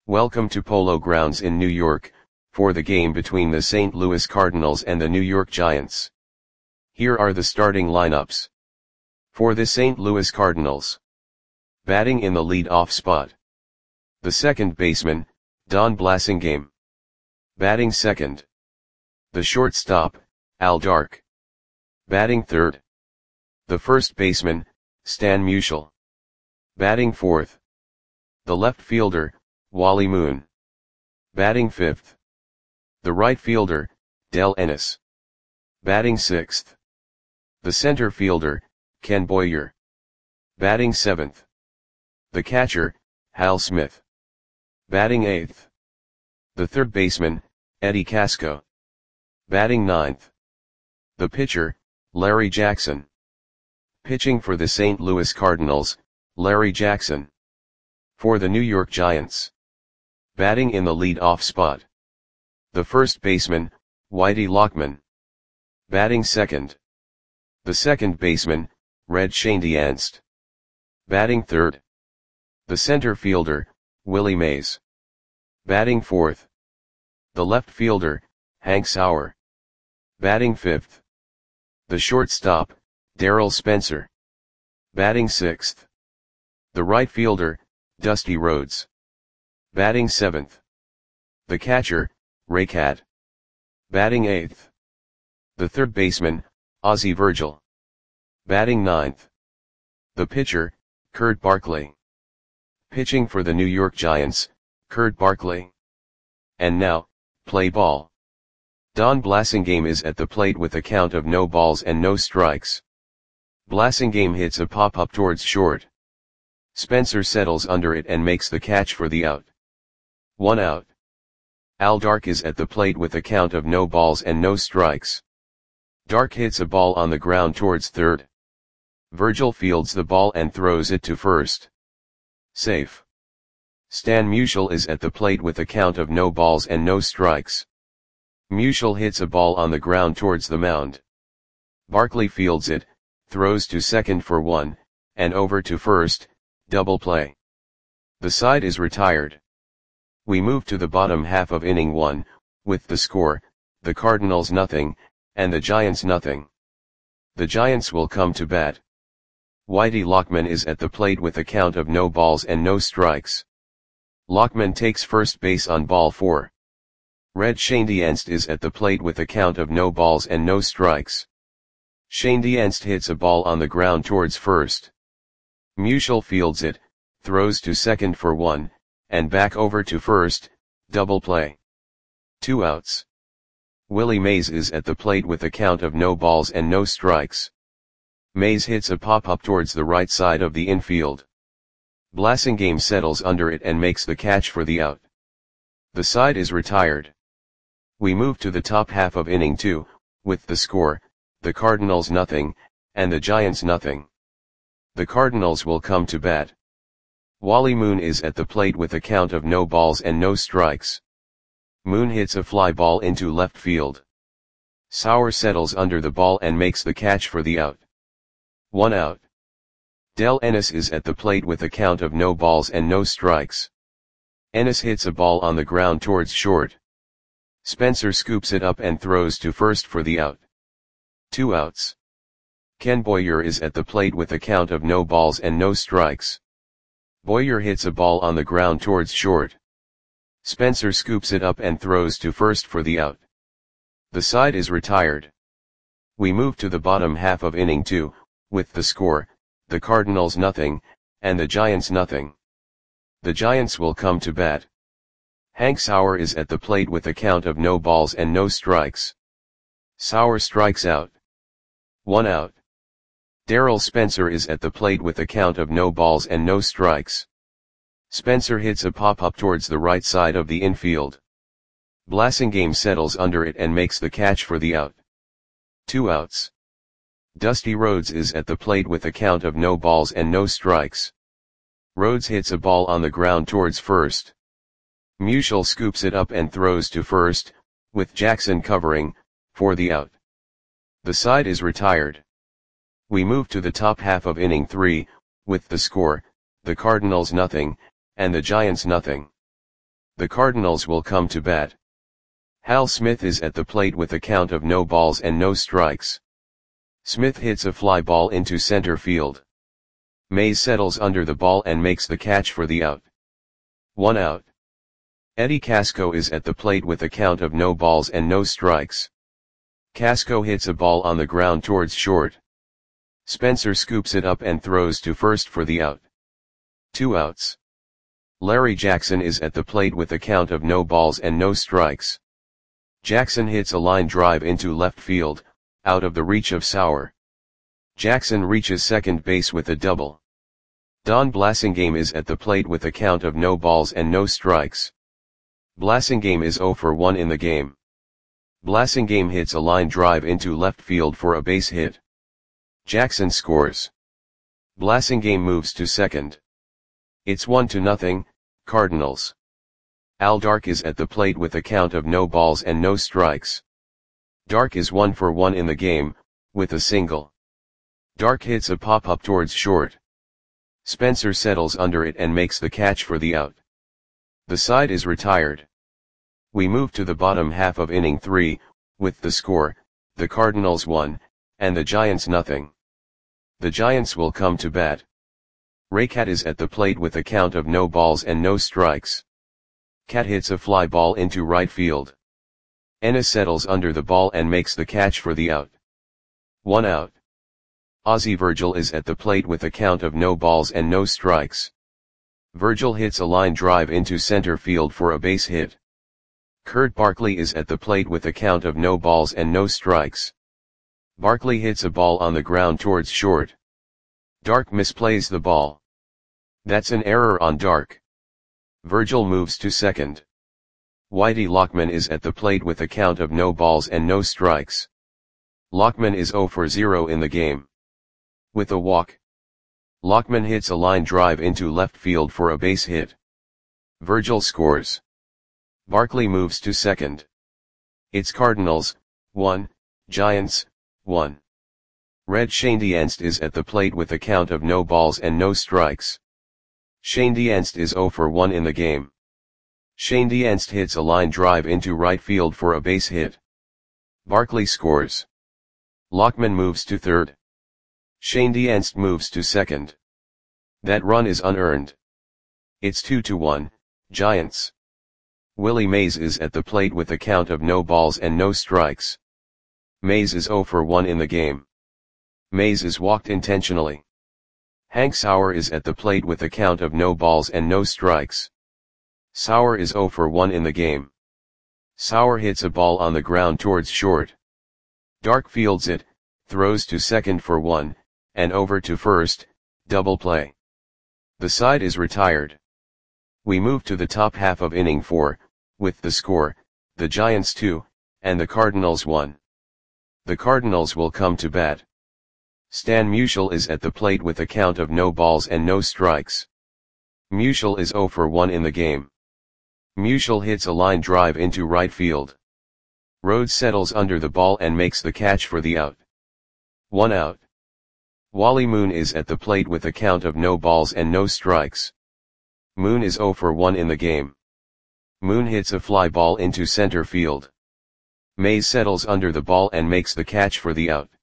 Welcome to Polo Grounds in New York, for the game between the St. Louis Cardinals and the New York Giants. Here are the starting lineups. For the St. Louis Cardinals. Batting in the lead-off spot. The second baseman, Don Blasingame. Batting second. The shortstop, Al Dark. Batting third. The first baseman, Stan Musial. Batting fourth. The left fielder, Wally Moon. Batting fifth. The right fielder, Del Ennis. Batting sixth. The center fielder, Ken Boyer. Batting seventh. The catcher, Hal Smith. Batting eighth. The third baseman, Eddie Casco. Batting ninth. The pitcher, Larry Jackson. Pitching for the St. Louis Cardinals, Larry Jackson. For the New York Giants. Batting in the lead-off spot. The first baseman, Whitey Lockman. Batting second. The second baseman, Red Schoendienst. Batting third. The center fielder, Willie Mays. Batting fourth. The left fielder, Hank Sauer. Batting fifth. The shortstop, Darryl Spencer. Batting sixth. The right fielder, Dusty Rhodes. Batting seventh. The catcher, Ray Catt. Batting eighth. The third baseman, Ozzie Virgil. Batting ninth. The pitcher, Kurt Barkley. Pitching for the New York Giants, Kurt Barkley. And now, play ball. Don Blasingame is at the plate with a count of no balls and no strikes. Blasingame hits a pop-up towards short. Spencer settles under it and makes the catch for the out. 1 out. Al Dark is at the plate with a count of no balls and no strikes. Dark hits a ball on the ground towards third. Virgil fields the ball and throws it to first. Safe. Stan Musial is at the plate with a count of no balls and no strikes. Musial hits a ball on the ground towards the mound. Barkley fields it, throws to second for 1, and over to first, double play. The side is retired. We move to the bottom half of inning 1, with the score, the Cardinals nothing, and the Giants nothing. The Giants will come to bat. Whitey Lockman is at the plate with a count of no balls and no strikes. Lockman takes first base on ball 4. Red Schoendienst is at the plate with a count of no balls and no strikes. Schoendienst hits a ball on the ground towards first. Musial fields it, throws to second for 1, and back over to first, double play. 2 outs. Willie Mays is at the plate with a count of no balls and no strikes. Mays hits a pop-up towards the right side of the infield. Blasingame settles under it and makes the catch for the out. The side is retired. We move to the top half of inning 2, with the score, the Cardinals nothing, and the Giants nothing. The Cardinals will come to bat. Wally Moon is at the plate with a count of no balls and no strikes. Moon hits a fly ball into left field. Sauer settles under the ball and makes the catch for the out. 1 out. Del Ennis is at the plate with a count of no balls and no strikes. Ennis hits a ball on the ground towards short. Spencer scoops it up and throws to first for the out. 2 outs. Ken Boyer is at the plate with a count of no balls and no strikes. Boyer hits a ball on the ground towards short. Spencer scoops it up and throws to first for the out. The side is retired. We move to the bottom half of inning 2, with the score, the Cardinals nothing, and the Giants nothing. The Giants will come to bat. Hank Sauer is at the plate with a count of no balls and no strikes. Sauer strikes out. 1 out. Darryl Spencer is at the plate with a count of no balls and no strikes. Spencer hits a pop-up towards the right side of the infield. Blasingame settles under it and makes the catch for the out. 2 outs. Dusty Rhodes is at the plate with a count of no balls and no strikes. Rhodes hits a ball on the ground towards first. Musial scoops it up and throws to first, with Jackson covering, for the out. The side is retired. We move to the top half of inning 3, with the score, the Cardinals nothing, and the Giants nothing. The Cardinals will come to bat. Hal Smith is at the plate with a count of no balls and no strikes. Smith hits a fly ball into center field. Mays settles under the ball and makes the catch for the out. 1 out. Eddie Casco is at the plate with a count of no balls and no strikes. Casco hits a ball on the ground towards short. Spencer scoops it up and throws to first for the out. 2 outs. Larry Jackson is at the plate with a count of no balls and no strikes. Jackson hits a line drive into left field, out of the reach of Sauer. Jackson reaches second base with a double. Don Blasingame is at the plate with a count of no balls and no strikes. Blasingame is 0 for 1 in the game. Blasingame hits a line drive into left field for a base hit. Jackson scores. Blasingame moves to second. It's 1-0, Cardinals. Al Dark is at the plate with a count of no balls and no strikes. Dark is 1 for 1 in the game, with a single. Dark hits a pop-up towards short. Spencer settles under it and makes the catch for the out. The side is retired. We move to the bottom half of inning 3, with the score, the Cardinals 1, and the Giants 0. The Giants will come to bat. Raycat is at the plate with a count of no balls and no strikes. Cat hits a fly ball into right field. Ennis settles under the ball and makes the catch for the out. 1 out. Ozzie Virgil is at the plate with a count of no balls and no strikes. Virgil hits a line drive into center field for a base hit. Kurt Barkley is at the plate with a count of no balls and no strikes. Barkley hits a ball on the ground towards short. Dark misplays the ball. That's an error on Dark. Virgil moves to second. Whitey Lockman is at the plate with a count of no balls and no strikes. Lockman is 0 for 0 in the game. With a walk. Lockman hits a line drive into left field for a base hit. Virgil scores. Barkley moves to second. It's Cardinals, 1, Giants, 1. Red Schoendienst is at the plate with a count of no balls and no strikes. Schoendienst is 0 for 1 in the game. Schoendienst hits a line drive into right field for a base hit. Barkley scores. Lockman moves to third. Schoendienst moves to second. That run is unearned. It's 2-1, Giants. Willie Mays is at the plate with a count of no balls and no strikes. Mays is 0 for 1 in the game. Mays is walked intentionally. Hank Sauer is at the plate with a count of no balls and no strikes. Sauer is 0 for 1 in the game. Sauer hits a ball on the ground towards short. Dark fields it, throws to second for 1, and over to first, double play. The side is retired. We move to the top half of inning 4, with the score, the Giants 2, and the Cardinals 1. The Cardinals will come to bat. Stan Musial is at the plate with a count of no balls and no strikes. Musial is 0 for 1 in the game. Musial hits a line drive into right field. Rhodes settles under the ball and makes the catch for the out. 1 out. Wally Moon is at the plate with a count of no balls and no strikes. Moon is 0 for 1 in the game. Moon hits a fly ball into center field. Mays settles under the ball and makes the catch for the out.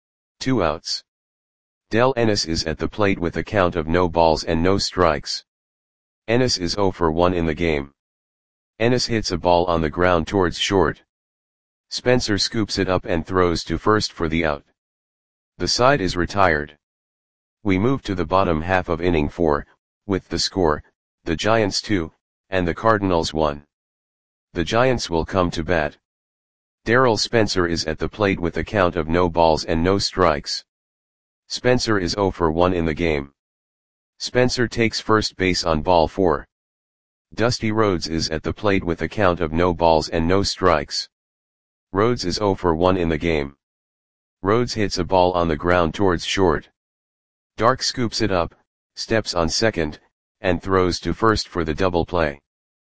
2 outs. Del Ennis is at the plate with a count of no balls and no strikes. Ennis is 0 for 1 in the game. Ennis hits a ball on the ground towards short. Spencer scoops it up and throws to first for the out. The side is retired. We move to the bottom half of inning 4, with the score, the Giants 2, and the Cardinals 1. The Giants will come to bat. Darryl Spencer is at the plate with a count of no balls and no strikes. Spencer is 0 for 1 in the game. Spencer takes first base on ball 4. Dusty Rhodes is at the plate with a count of no balls and no strikes. Rhodes is 0 for 1 in the game. Rhodes hits a ball on the ground towards short. Dark scoops it up, steps on second, and throws to first for the double play.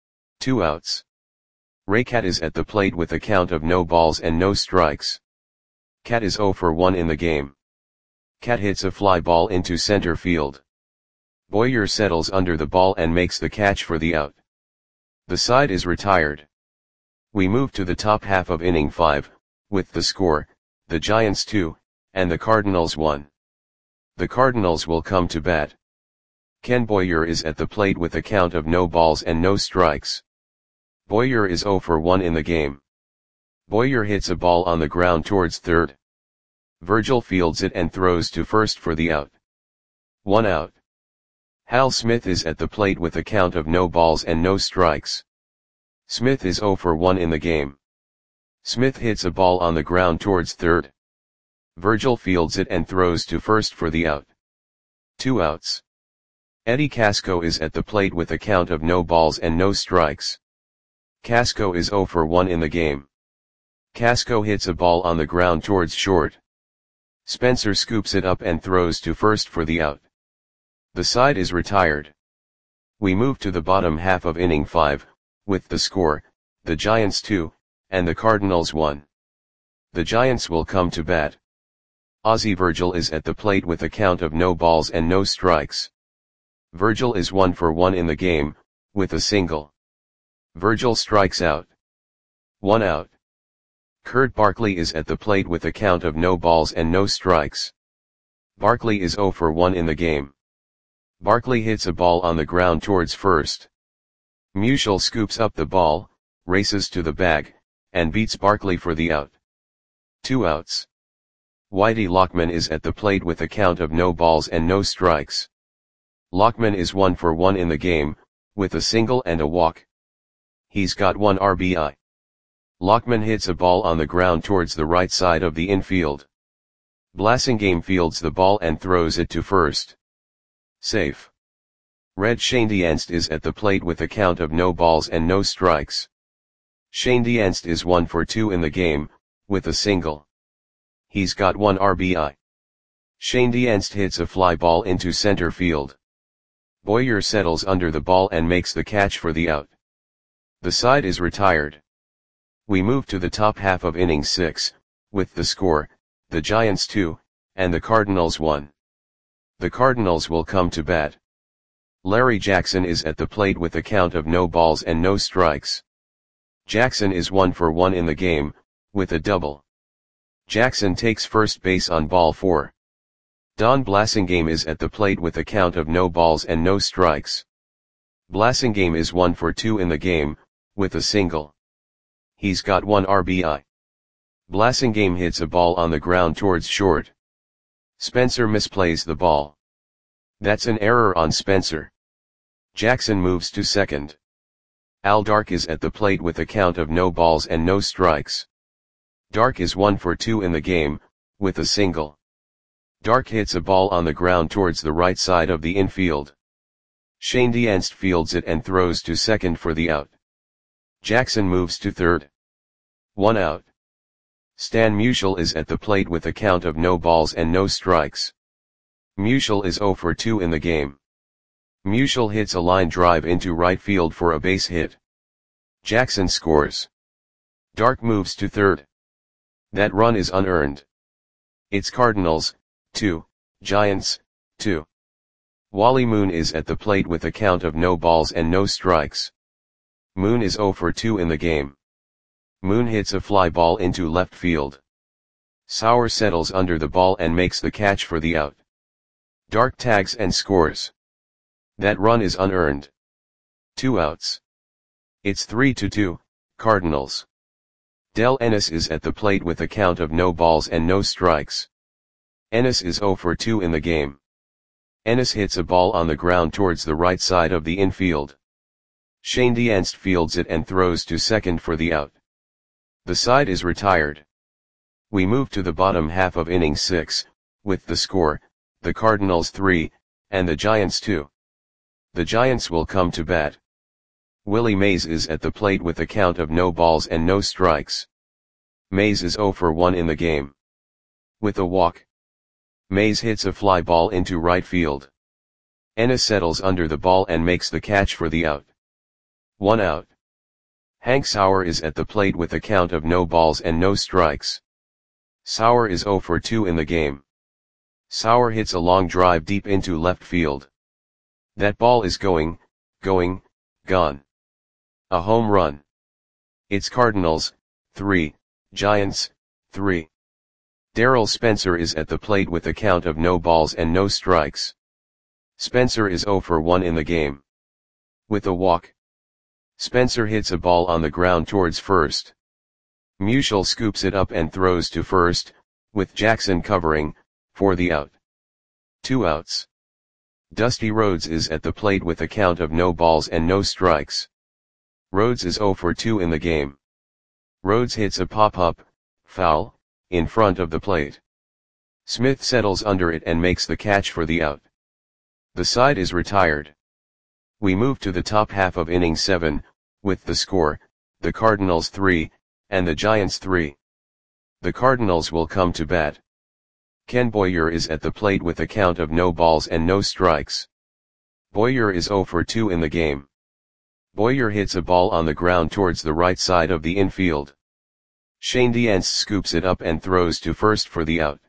2 outs. Raycat is at the plate with a count of no balls and no strikes. Cat is 0 for 1 in the game. Cat hits a fly ball into center field. Boyer settles under the ball and makes the catch for the out. The side is retired. We move to the top half of inning 5, with the score, the Giants 2, and the Cardinals 1. The Cardinals will come to bat. Ken Boyer is at the plate with a count of no balls and no strikes. Boyer is 0 for 1 in the game. Boyer hits a ball on the ground towards third. Virgil fields it and throws to first for the out. 1 out. Hal Smith is at the plate with a count of no balls and no strikes. Smith is 0 for 1 in the game. Smith hits a ball on the ground towards third. Virgil fields it and throws to first for the out. 2 outs. Eddie Casco is at the plate with a count of no balls and no strikes. Casco is 0 for 1 in the game. Casco hits a ball on the ground towards short. Spencer scoops it up and throws to first for the out. The side is retired. We move to the bottom half of inning 5, with the score, the Giants 2, and the Cardinals 1. The Giants will come to bat. Ozzie Virgil is at the plate with a count of no balls and no strikes. Virgil is 1 for 1 in the game, with a single. Virgil strikes out. 1 out. Kurt Barkley is at the plate with a count of no balls and no strikes. Barkley is 0 for 1 in the game. Barkley hits a ball on the ground towards first. Musial scoops up the ball, races to the bag, and beats Barkley for the out. 2 outs. Whitey Lockman is at the plate with a count of no balls and no strikes. Lockman is 1 for 1 in the game, with a single and a walk. He's got 1 RBI. Lockman hits a ball on the ground towards the right side of the infield. Blasingame fields the ball and throws it to first. Safe. Red Schoendienst is at the plate with a count of no balls and no strikes. Schoendienst is 1 for 2 in the game, with a single. He's got 1 RBI. Schoendienst hits a fly ball into center field. Boyer settles under the ball and makes the catch for the out. The side is retired. We move to the top half of inning 6, with the score, the Giants 2, and the Cardinals 1. The Cardinals will come to bat. Larry Jackson is at the plate with a count of no balls and no strikes. Jackson is 1 for 1 in the game, with a double. Jackson takes first base on ball 4. Don Blasingame is at the plate with a count of no balls and no strikes. Blasingame is 1 for 2 in the game, with a single. He's got 1 RBI. Blasingame hits a ball on the ground towards short. Spencer misplays the ball. That's an error on Spencer. Jackson moves to second. Al Dark is at the plate with a count of no balls and no strikes. Dark is 1 for 2 in the game, with a single. Dark hits a ball on the ground towards the right side of the infield. Schoendienst fields it and throws to second for the out. Jackson moves to third. 1 out. Stan Musial is at the plate with a count of no balls and no strikes. Musial is 0 for 2 in the game. Musial hits a line drive into right field for a base hit. Jackson scores. Dark moves to third. That run is unearned. It's Cardinals, 2, Giants, 2. Wally Moon is at the plate with a count of no balls and no strikes. Moon is 0 for 2 in the game. Moon hits a fly ball into left field. Sauer settles under the ball and makes the catch for the out. Dark tags and scores. That run is unearned. 2 outs. It's 3-2, Cardinals. Del Ennis is at the plate with a count of no balls and no strikes. Ennis is 0 for 2 in the game. Ennis hits a ball on the ground towards the right side of the infield. Schoendienst fields it and throws to second for the out. The side is retired. We move to the bottom half of inning 6, with the score, the Cardinals 3, and the Giants 2. The Giants will come to bat. Willie Mays is at the plate with a count of no balls and no strikes. Mays is 0 for 1 in the game. With a walk. Mays hits a fly ball into right field. Ennis settles under the ball and makes the catch for the out. 1 out. Hank Sauer is at the plate with a count of no balls and no strikes. Sauer is 0 for 2 in the game. Sauer hits a long drive deep into left field. That ball is gone. A home run. It's Cardinals, 3, Giants, 3. Darryl Spencer is at the plate with a count of no balls and no strikes. Spencer is 0 for 1 in the game. With a walk. Spencer hits a ball on the ground towards first. Musial scoops it up and throws to first, with Jackson covering, for the out. 2 outs. Dusty Rhodes is at the plate with a count of no balls and no strikes. Rhodes is 0 for 2 in the game. Rhodes hits a pop-up, foul, in front of the plate. Smith settles under it and makes the catch for the out. The side is retired. We move to the top half of inning 7, with the score, the Cardinals 3, and the Giants 3. The Cardinals will come to bat. Ken Boyer is at the plate with a count of no balls and no strikes. Boyer is 0 for 2 in the game. Boyer hits a ball on the ground towards the right side of the infield. Shane Diance scoops it up and throws to first for the out.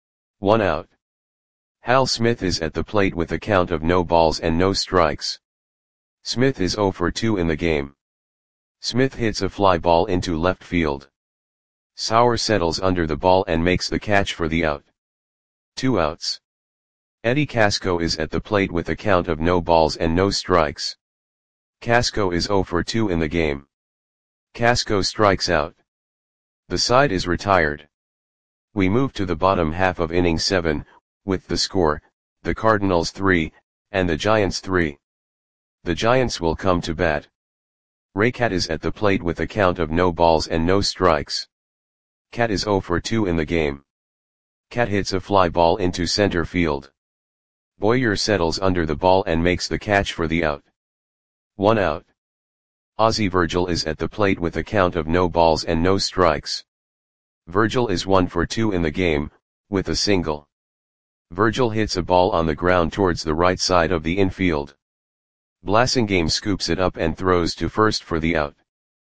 1 out. Hal Smith is at the plate with a count of no balls and no strikes. Smith is 0 for 2 in the game. Smith hits a fly ball into left field. Sauer settles under the ball and makes the catch for the out. 2 outs. Eddie Casco is at the plate with a count of no balls and no strikes. Casco is 0 for 2 in the game. Casco strikes out. The side is retired. We move to the bottom half of inning 7, with the score, the Cardinals 3, and the Giants 3. The Giants will come to bat. Ray Cat is at the plate with a count of no balls and no strikes. Cat is 0 for 2 in the game. Cat hits a fly ball into center field. Boyer settles under the ball and makes the catch for the out. 1 out. Ozzie Virgil is at the plate with a count of no balls and no strikes. Virgil is 1 for 2 in the game, with a single. Virgil hits a ball on the ground towards the right side of the infield. Blasingame scoops it up and throws to first for the out.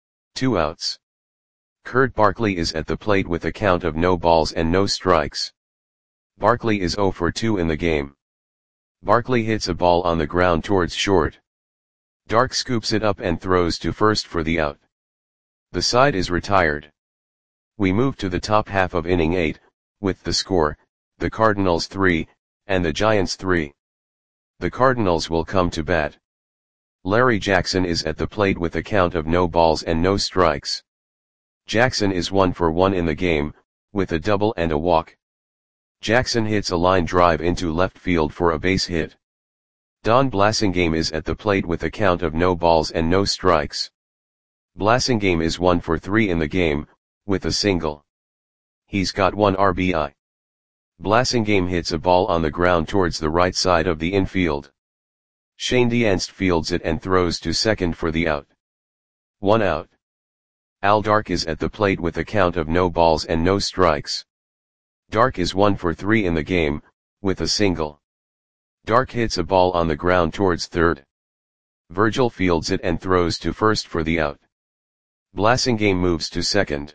2 outs. Kurt Barkley is at the plate with a count of no balls and no strikes. Barkley is 0 for 2 in the game. Barkley hits a ball on the ground towards short. Dark scoops it up and throws to first for the out. The side is retired. We move to the top half of inning 8, with the score, the Cardinals 3, and the Giants 3. The Cardinals will come to bat. Larry Jackson is at the plate with a count of no balls and no strikes. Jackson is 1 for 1 in the game, with a double and a walk. Jackson hits a line drive into left field for a base hit. Don Blasingame is at the plate with a count of no balls and no strikes. Blasingame is 1 for 3 in the game, with a single. He's got 1 RBI. Blasingame hits a ball on the ground towards the right side of the infield. Shane Diance fields it and throws to second for the out. 1 out. Al Dark is at the plate with a count of no balls and no strikes. Dark is 1 for 3 in the game, with a single. Dark hits a ball on the ground towards third. Virgil fields it and throws to first for the out. Blasingame moves to second.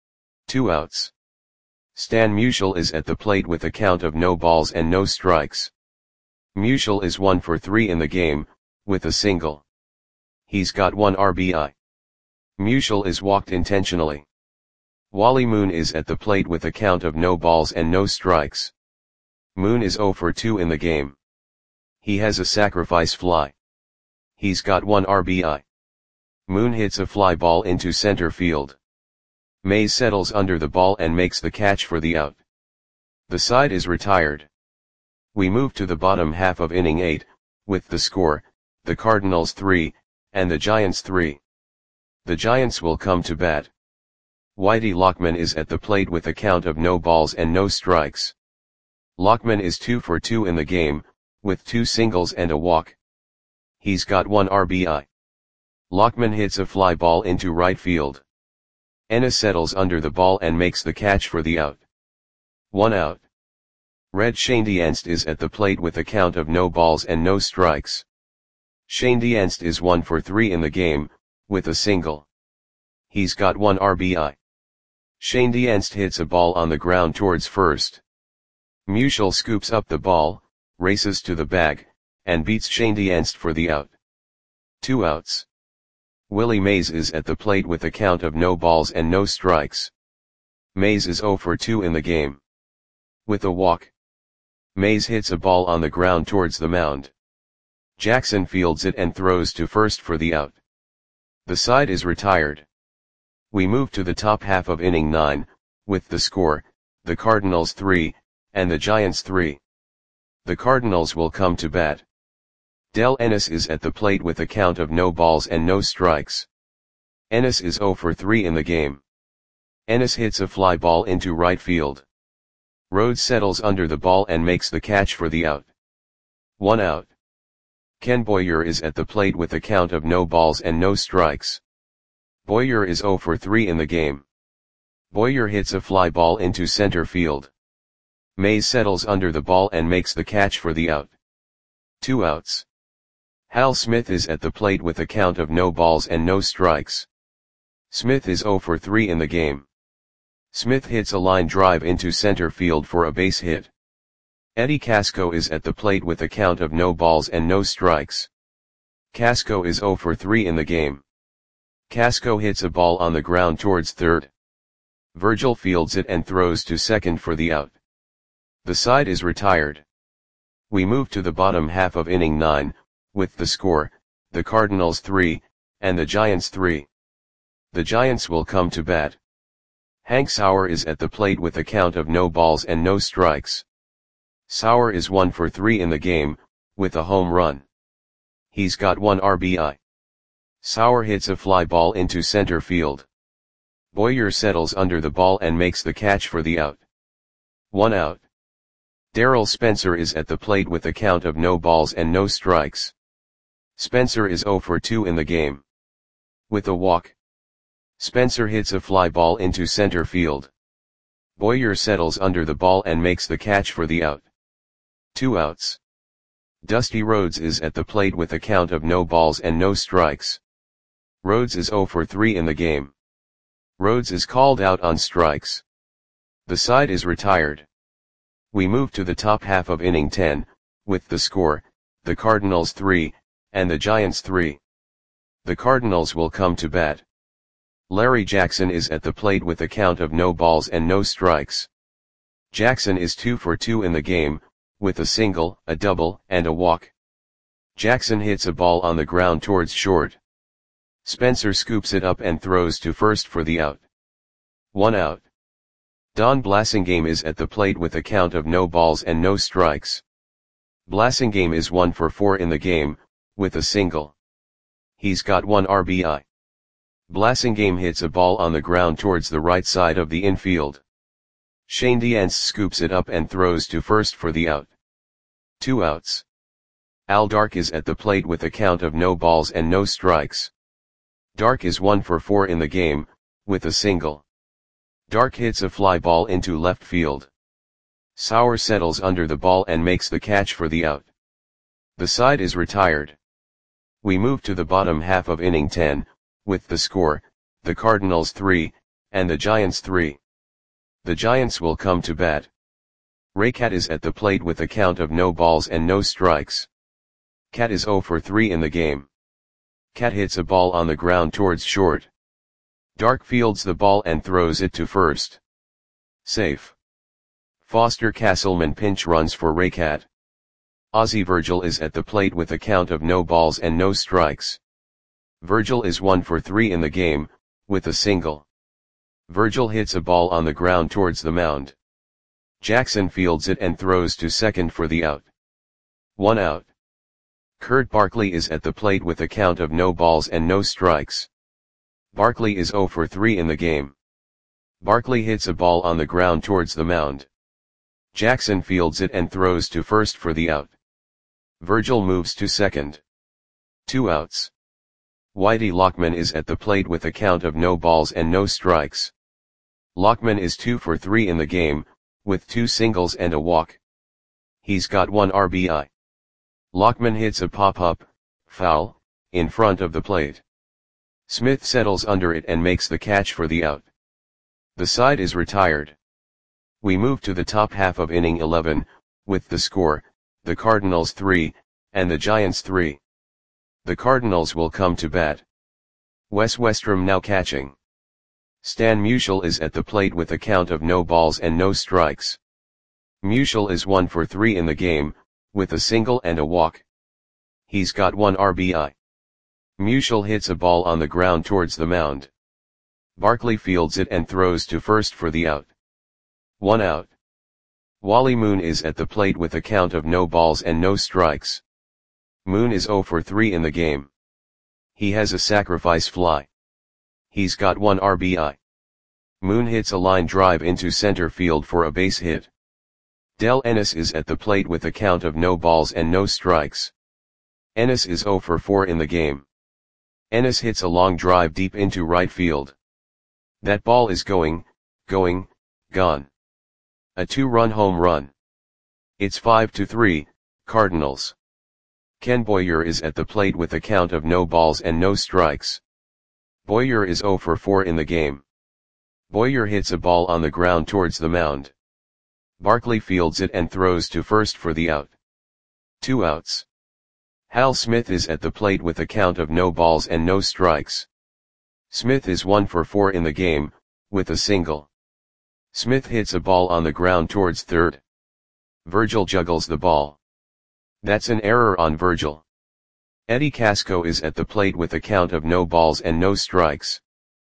2 outs. Stan Musial is at the plate with a count of no balls and no strikes. Musial is 1 for 3 in the game, with a single. He's got 1 RBI. Musial is walked intentionally. Wally Moon is at the plate with a count of no balls and no strikes. Moon is 0 for 2 in the game. He has a sacrifice fly. He's got 1 RBI. Moon hits a fly ball into center field. Mays settles under the ball and makes the catch for the out. The side is retired. We move to the bottom half of inning 8, with the score, the Cardinals 3, and the Giants 3. The Giants will come to bat. Whitey Lockman is at the plate with a count of no balls and no strikes. Lockman is 2 for 2 in the game, with 2 singles and a walk. He's got 1 RBI. Lockman hits a fly ball into right field. Ennis settles under the ball and makes the catch for the out. 1 out. Red Shane Diance is at the plate with a count of no balls and no strikes. Shane Diance is 1 for 3 in the game, with a single. He's got 1 RBI. Shane Diance hits a ball on the ground towards first. Musial scoops up the ball, races to the bag, and beats Shane Diance for the out. 2 outs. Willie Mays is at the plate with a count of no balls and no strikes. Mays is 0 for 2 in the game. With a walk, Mays hits a ball on the ground towards the mound. Jackson fields it and throws to first for the out. The side is retired. We move to the top half of inning 9, with the score, the Cardinals 3, and the Giants 3. The Cardinals will come to bat. Del Ennis is at the plate with a count of no balls and no strikes. Ennis is 0 for 3 in the game. Ennis hits a fly ball into right field. Rhodes settles under the ball and makes the catch for the out. 1 out. Ken Boyer is at the plate with a count of no balls and no strikes. Boyer is 0 for 3 in the game. Boyer hits a fly ball into center field. Mays settles under the ball and makes the catch for the out. 2 outs. Hal Smith is at the plate with a count of no balls and no strikes. Smith is 0 for 3 in the game. Smith hits a line drive into center field for a base hit. Eddie Casco is at the plate with a count of no balls and no strikes. Casco is 0 for 3 in the game. Casco hits a ball on the ground towards third. Virgil fields it and throws to second for the out. The side is retired. We move to the bottom half of inning 9, with the score, the Cardinals 3, and the Giants 3. The Giants will come to bat. Hank Sauer is at the plate with a count of no balls and no strikes. Sauer is 1 for 3 in the game, with a home run. He's got 1 RBI. Sauer hits a fly ball into center field. Boyer settles under the ball and makes the catch for the out. 1 out. Darrell Spencer is at the plate with a count of no balls and no strikes. Spencer is 0 for 2 in the game. With a walk, Spencer hits a fly ball into center field. Boyer settles under the ball and makes the catch for the out. 2 outs. Dusty Rhodes is at the plate with a count of no balls and no strikes. Rhodes is 0 for 3 in the game. Rhodes is called out on strikes. The side is retired. We move to the top half of inning 10, with the score, the Cardinals 3, and the Giants 3. The Cardinals will come to bat. Larry Jackson is at the plate with a count of no balls and no strikes. Jackson is 2 for 2 in the game, with a single, a double, and a walk. Jackson hits a ball on the ground towards short. Spencer scoops it up and throws to first for the out. 1 out. Don Blasingame is at the plate with a count of no balls and no strikes. Blasingame is 1 for 4 in the game, with a single. He's got 1 RBI. Blasingame hits a ball on the ground towards the right side of the infield. Shane Diance scoops it up and throws to first for the out. 2 outs. Al Dark is at the plate with a count of no balls and no strikes. Dark is 1 for 4 in the game, with a single. Dark hits a fly ball into left field. Sauer settles under the ball and makes the catch for the out. The side is retired. We move to the bottom half of inning 10, with the score, the Cardinals 3, and the Giants 3. The Giants will come to bat. Ray Cat is at the plate with a count of no balls and no strikes. Cat is 0 for 3 in the game. Cat hits a ball on the ground towards short. Dark fields the ball and throws it to first. Safe. Foster Castleman pinch runs for Ray Cat. Ozzie Virgil is at the plate with a count of no balls and no strikes. Virgil is 1 for 3 in the game, with a single. Virgil hits a ball on the ground towards the mound. Jackson fields it and throws to second for the out. 1 out. Kurt Barkley is at the plate with a count of no balls and no strikes. Barkley is 0 for 3 in the game. Barkley hits a ball on the ground towards the mound. Jackson fields it and throws to first for the out. Virgil moves to second. 2 outs. Whitey Lockman is at the plate with a count of no balls and no strikes. Lockman is 2 for 3 in the game, with 2 singles and a walk. He's got 1 RBI. Lockman hits a pop-up, foul, in front of the plate. Smith settles under it and makes the catch for the out. The side is retired. We move to the top half of inning 11, with the score, the Cardinals 3, and the Giants 3. The Cardinals will come to bat. Wes Westrom now catching. Stan Musial is at the plate with a count of no balls and no strikes. Musial is 1 for 3 in the game, with a single and a walk. He's got 1 RBI. Musial hits a ball on the ground towards the mound. Barkley fields it and throws to first for the out. 1 out. Wally Moon is at the plate with a count of no balls and no strikes. Moon is 0 for 3 in the game. He has a sacrifice fly. He's got 1 RBI. Moon hits a line drive into center field for a base hit. Del Ennis is at the plate with a count of no balls and no strikes. Ennis is 0 for 4 in the game. Ennis hits a long drive deep into right field. That ball is gone. A 2-run home run. It's 5-3, Cardinals. Ken Boyer is at the plate with a count of no balls and no strikes. Boyer is 0 for 4 in the game. Boyer hits a ball on the ground towards the mound. Barkley fields it and throws to first for the out. 2 outs. Hal Smith is at the plate with a count of no balls and no strikes. Smith is 1 for 4 in the game, with a single. Smith hits a ball on the ground towards third. Virgil juggles the ball. That's an error on Virgil. Eddie Casco is at the plate with a count of no balls and no strikes.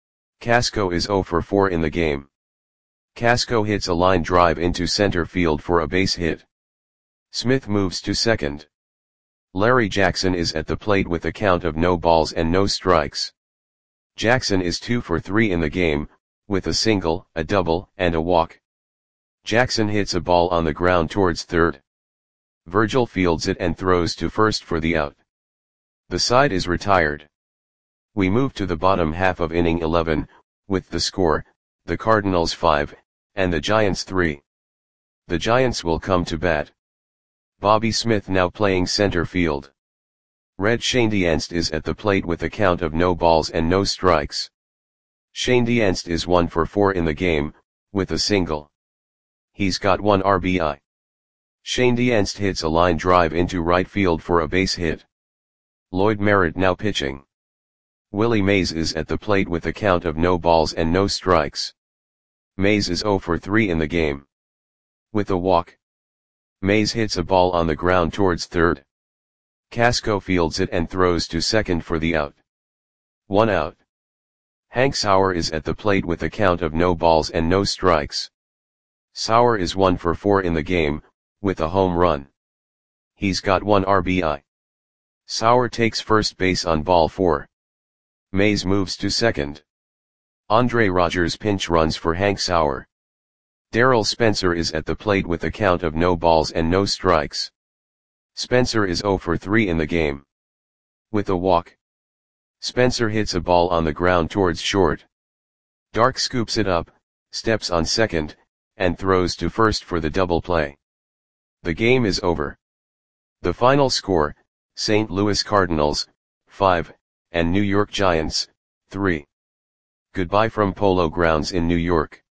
Casco is 0 for 4 in the game. Casco hits a line drive into center field for a base hit. Smith moves to second. Larry Jackson is at the plate with a count of no balls and no strikes. Jackson is 2 for 3 in the game, with a single, a double, and a walk. Jackson hits a ball on the ground towards third. Virgil fields it and throws to first for the out. The side is retired. We move to the bottom half of inning 11, with the score, the Cardinals 5, and the Giants 3. The Giants will come to bat. Bobby Smith now playing center field. Red Schoendienst is at the plate with a count of no balls and no strikes. Schoendienst is 1 for 4 in the game, with a single. He's got 1 RBI. Schoendienst hits a line drive into right field for a base hit. Lloyd Merritt now pitching. Willie Mays is at the plate with a count of no balls and no strikes. Mays is 0 for 3 in the game. With a walk. Mays hits a ball on the ground towards third. Casco fields it and throws to second for the out. 1 out. Hank Sauer is at the plate with a count of no balls and no strikes. Sauer is 1 for 4 in the game, with a home run. He's got 1 RBI. Sauer takes first base on ball 4. Mays moves to second. Andre Rogers pinch runs for Hank Sauer. Darrell Spencer is at the plate with a count of no balls and no strikes. Spencer is 0 for 3 in the game. With a walk. Spencer hits a ball on the ground towards short. Dark scoops it up, steps on second, and throws to first for the double play. The game is over. The final score, St. Louis Cardinals, 5, and New York Giants, 3. Goodbye from Polo Grounds in New York.